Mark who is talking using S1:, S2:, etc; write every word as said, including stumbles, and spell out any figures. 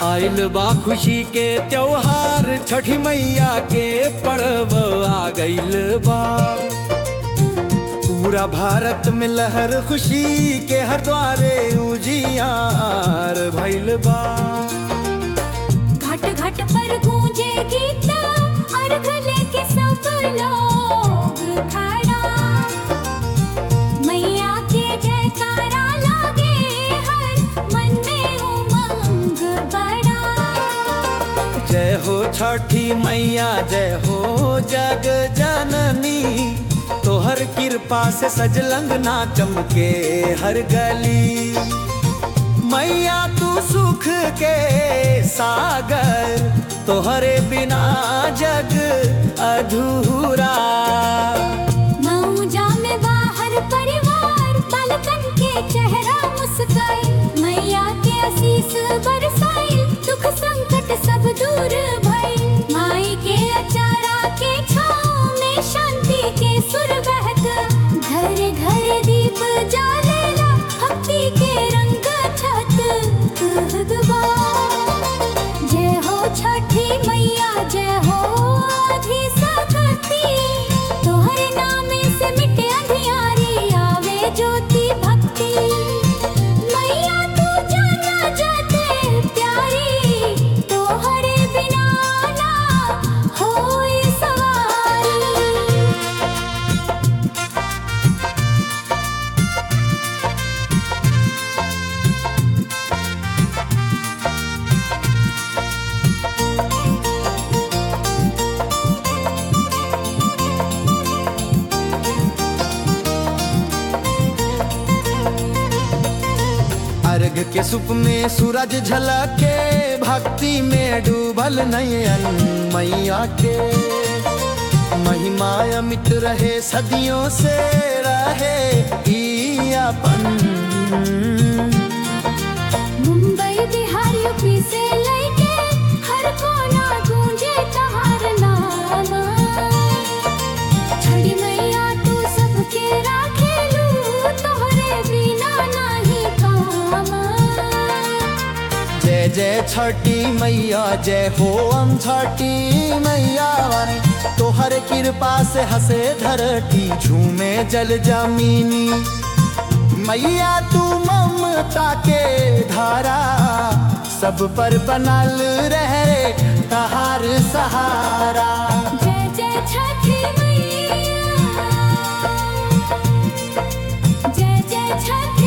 S1: आइल बा खुशी के त्योहार छठी मैया के पर्व आ गइल बा। पूरा भारत में लहर खुशी के हर द्वारे उजियार भइल बा।
S2: घाट घाट पर गूंजे गीत अर्घ लेके सब लोग खड़ा। मैया के जयकारा लागे हर मन में उमंग बड़ा।
S1: जय हो छठी मैया जय हो जग जननी, तोहर कृपा से सजलंग ना चमके हर गली। मैया तू सुख के सागर, तोहरे बिना जग अधूरा।
S2: मौजा में बाहर परिवार बालकन के चेहरा मुस्काए। मैया के आशीष बरसाए, दुख संकट सब दूर भई। माई के अचारा के छाँव में शांति के सुर बहत। घर घर दीप जालेला भक्ति के रंग छत कहगवा। जय हो छठी मैया जय हो आदि सकती, तोहरे नाम से मिटे अंधियारी आवे ज्योति भक्ति। मैया तू जाना जाते प्यारी, तोहरे बिना ना होई सवारी।
S1: अर्घ के सुप में सूरज झलके, भक्ति में डूबल नयन मैया के। महिमा अमित रहे सदियों से रहे ई अपन।
S2: मुंबई बिहार यूपी से लेके हर कोना गूंजे तहार नाम। छठी मैया तू सबके राखेलू, तोहरे बिना नाही काम।
S1: जय जय छठी मैया जय हो हम छठी मैया वानी, तोहर कृपा से हंसे धरती झूमे जल जमीनी। मैया तू ममता के धारा, सब पर बनल रहे तहार सहारा।
S2: जय जय छठी मैया जय जय छठी